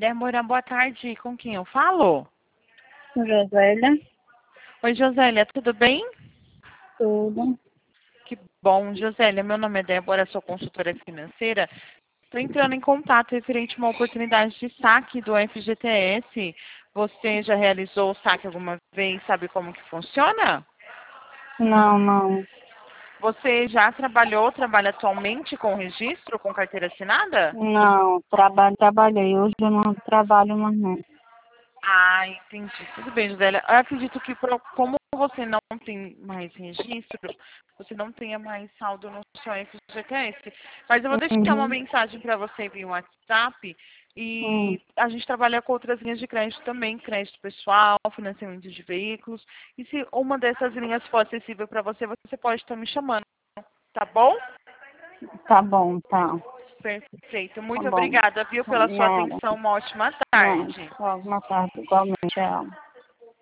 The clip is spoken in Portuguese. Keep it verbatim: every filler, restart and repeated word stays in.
Débora, boa tarde. Com quem eu falo? Josélia, Oi, Josélia, tudo bem? tudo. Que bom, Josélia. Meu nome é Débora, sou consultora financeira. Estou entrando em contato referente a uma oportunidade de saque do F G T S. Você já realizou o saque alguma vez? Sabe como que funciona? Não, não. Você já trabalhou, trabalha atualmente com registro, com carteira assinada? Não, trabalho, trabalhei. Hoje eu não trabalho mais não. Ah, entendi. Tudo bem, Josélia. Eu acredito que por- como você não tem mais registro, você não tenha mais saldo no seu F G T S. Mas eu vou deixar uma Uhum. mensagem para você via WhatsApp Hum, e a gente trabalha com outras linhas de crédito também, crédito pessoal, financiamento de veículos. E se uma dessas linhas for acessível para você, você pode estar me chamando, tá bom? tá bom, tá. Perfeito. Tá Muito bom. obrigada, viu, pela sua Nada. atenção. Uma ótima Não, tarde. só uma tarde igualmente. Tchau.